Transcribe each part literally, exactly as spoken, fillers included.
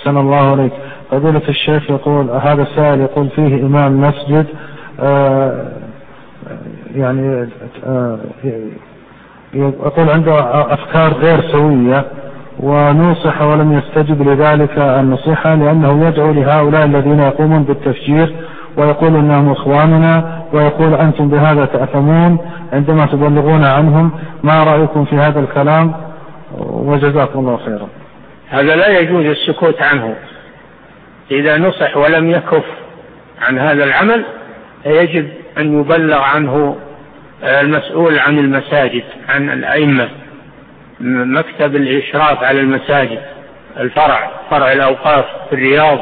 أحسن الله عليك. فضيلة الشيخ يقول هذا السائل يقول فيه إمام مسجد آه يعني آه يقول عنده أفكار غير سوية ونوصح ولم يستجب لذلك النصيحة لأنه يدعو لهؤلاء الذين يقومون بالتفجير ويقول أنهم إخواننا ويقول أنتم بهذا تأثمون عندما تبلغون عنهم. ما رأيكم في هذا الكلام وجزاكم الله خيرا. هذا لا يجوز السكوت عنه. إذا نصح ولم يكف عن هذا العمل يجب أن يبلغ عنه المسؤول عن المساجد، عن الأئمة، مكتب الإشراف على المساجد، الفرع فرع الأوقاف في الرياض،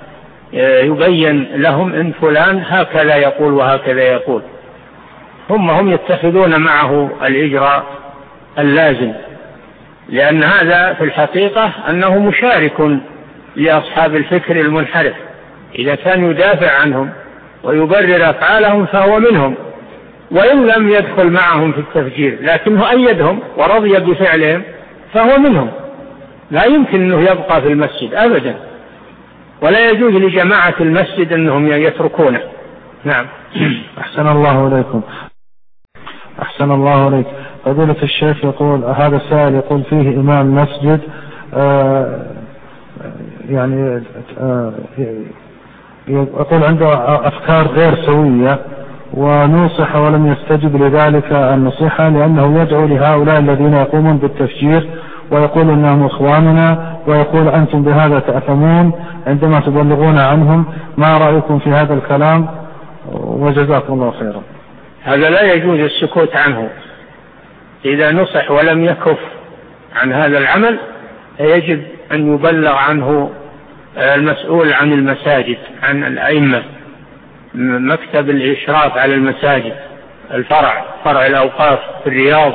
يبين لهم إن فلان هكذا يقول وهكذا يقول. هم هم يتخذون معه الإجراء اللازم، لأن هذا في الحقيقة أنه مشارك لأصحاب الفكر المنحرف. إذا كان يدافع عنهم ويبرر أفعالهم فهو منهم، وإن لم يدخل معهم في التفجير لكنه أيدهم ورضي بفعلهم فهو منهم. لا يمكن أنه يبقى في المسجد أبدا، ولا يجوز لجماعة المسجد أنهم يتركونه. نعم. أحسن الله عليكم. أحسن الله عليك. فضيلة الشيخ يقول هذا السائل يقول فيه إمام مسجد آه يعني آه يقول عنده أفكار غير سوية ونوصح ولم يستجب لذلك النصيحة لأنه يدعو لهؤلاء الذين يقومون بالتفجير ويقول أنهم إخواننا ويقول أنتم بهذا تأثمون عندما تبلغون عنهم. ما رأيكم في هذا الكلام وجزاكم الله خيرا. هذا لا يجوز السكوت عنه. إذا نصح ولم يكف عن هذا العمل يجب أن يبلغ عنه المسؤول عن المساجد، عن الأئمة، مكتب الإشراف على المساجد، الفرع فرع الأوقاف في الرياض،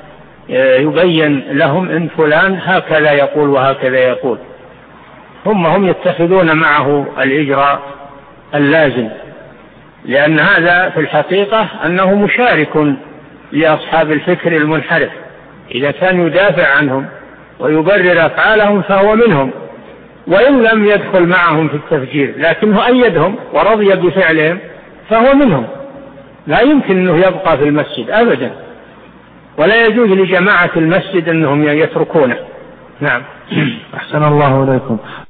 يبين لهم إن فلان هكذا يقول وهكذا يقول. هم هم يتخذون معه الإجراء اللازم، لأن هذا في الحقيقة أنه مشارك لأصحاب الفكر المنحرف. إذا كان يدافع عنهم ويبرر أفعالهم فهو منهم، وإن لم يدخل معهم في التفجير لكنه أيدهم ورضي بفعلهم فهو منهم. لا يمكن أنه يبقى في المسجد أبدا، ولا يجوز لجماعة المسجد أنهم يتركونه. نعم. أحسن الله عليكم.